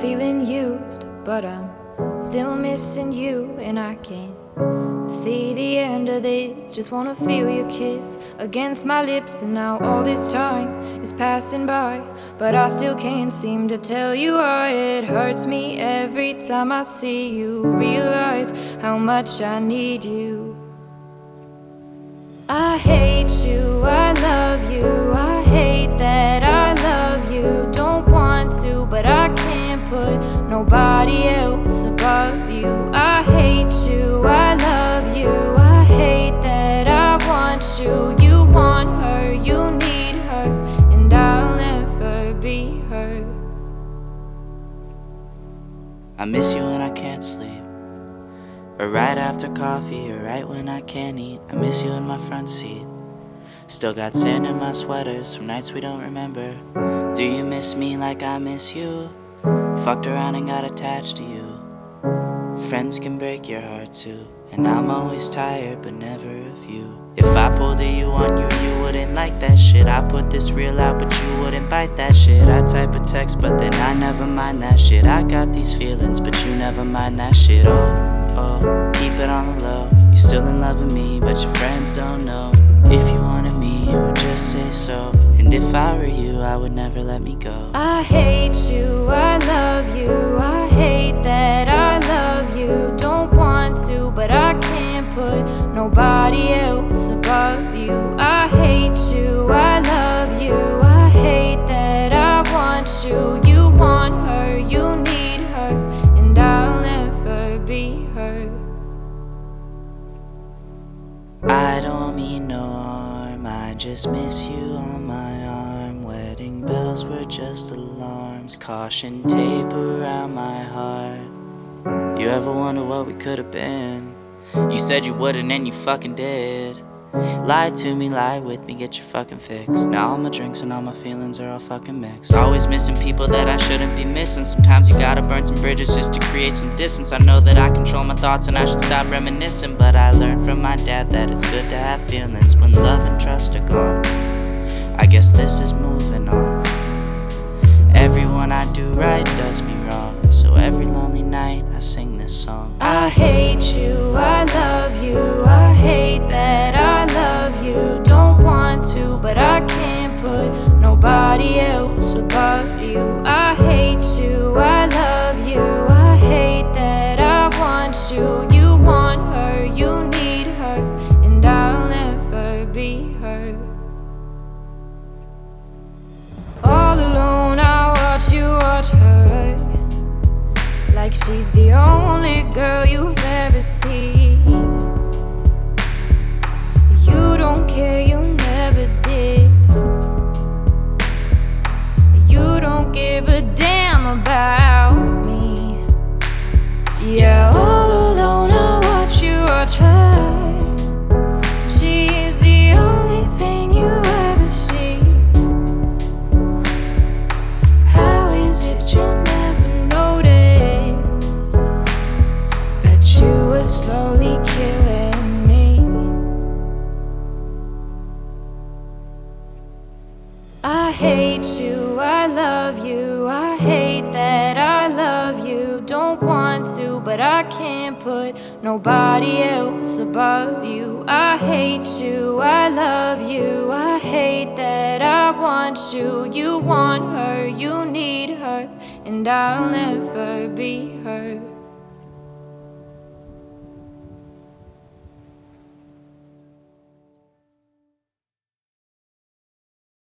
feeling used, but I'm still missing you, and I can't see the end of this. Just wanna feel your kiss against my lips, and now all this time is passing by, but I still can't seem to tell you why. It hurts me every time I see you, realize how much I need you. I hate you, I love you, I hate that I love you. Don't want to, but I can't put nobody else above you. I hate you, I love you, I hate that I want you. You want her, you need her, and I'll never be her. I miss you when I can't sleep, or right after coffee, or right when I can't eat. I miss you in my front seat. Still got sand in my sweaters from nights we don't remember. Do you miss me like I miss you? Fucked around and got attached to you. Friends can break your heart too, and I'm always tired but never of you. If I pulled a you on you, you wouldn't like that shit. I put this real out but you wouldn't bite that shit. I type a text but then I never mind that shit. I got these feelings but you never mind that shit. Oh, keep it on the low. You're still in love with me but your friends don't know. If you wanted me, you would just say so, and if I were you, I would never let me go. I hate you, I love you, I hate that I love you. Don't want to, but I can't put nobody else above you. I hate you, I love you, I hate that I want you. You want her, you need her, and I'll never be her. I don't mean no harm, I just miss you on my arm. Wedding bells were just alarms, caution tape around my heart. You ever wonder what we could've been? You said you wouldn't and you fucking did. Lie to me, lie with me, get your fucking fix. Now all my drinks and all my feelings are all fucking mixed. Always missing people that I shouldn't be missing. Sometimes you gotta burn some bridges just to create some distance. I know that I control my thoughts and I should stop reminiscing, but I learned from my dad that it's good to have feelings when love and trust are gone. I guess this is moving on. Everyone I do right does me wrong, so every lonely night I sing this song. I hate you, I love you, I hate that I love you. Don't want to, but I can't put nobody else above you. I hate you, I love you, I hate that I want you. You want her, you need her, and I'll never be her. All alone I watch you watch her, like she's the only girl you've ever seen. You don't care, you never did. You don't give a damn about me. Yeah, all alone I watch you watch her. She's the only thing you ever see. How is it you never notice that you were slowly killing me? I hate you, I love you, I hate that I love you. Don't want to, but I can't put nobody else above you. I hate you, I love you, I hate that I want you. You want her, you need her, and I'll never be her.